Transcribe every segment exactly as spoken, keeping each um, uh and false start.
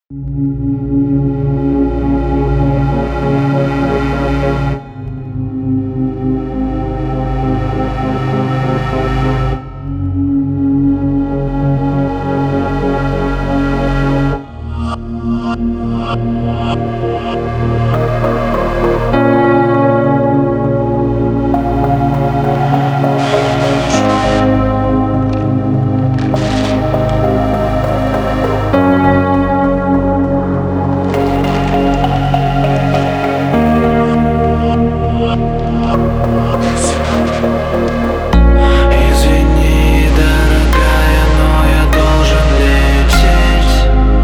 Извини, дорогая, но я должен лететь.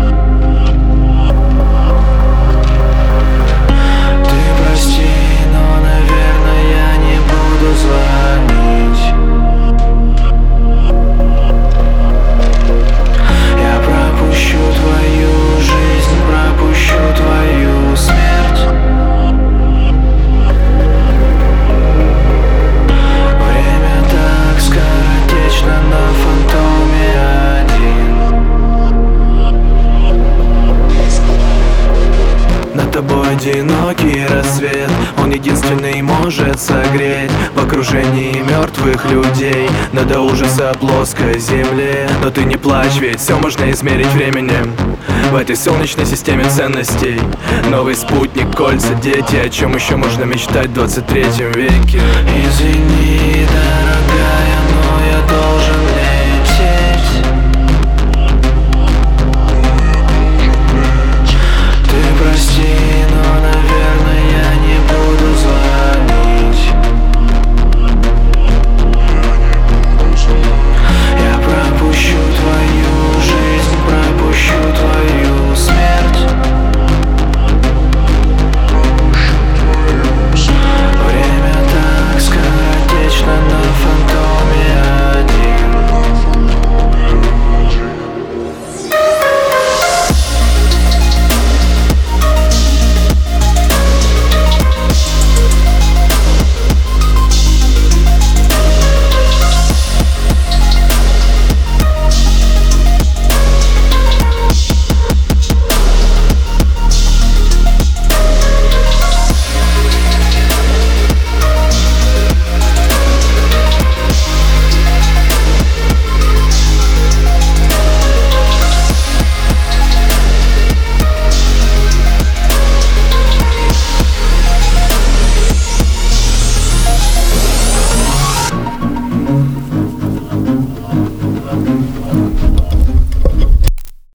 Ты прости, но, наверное, я не буду звонить. Я пропущу твою жизнь, пропущу твою смерть. Время так скоротечно на Фантоме один. Над тобой одинокий рассвет, он единственный может согреть. В окружении мертвых людей, но до ужаса плоской земле. Но ты не плачь, ведь все можно измерить временем. В этой солнечной системе ценностей новый спутник, кольца, дети. О чем еще можно мечтать в двадцать третьем веке? Извини, дорогая, но я должен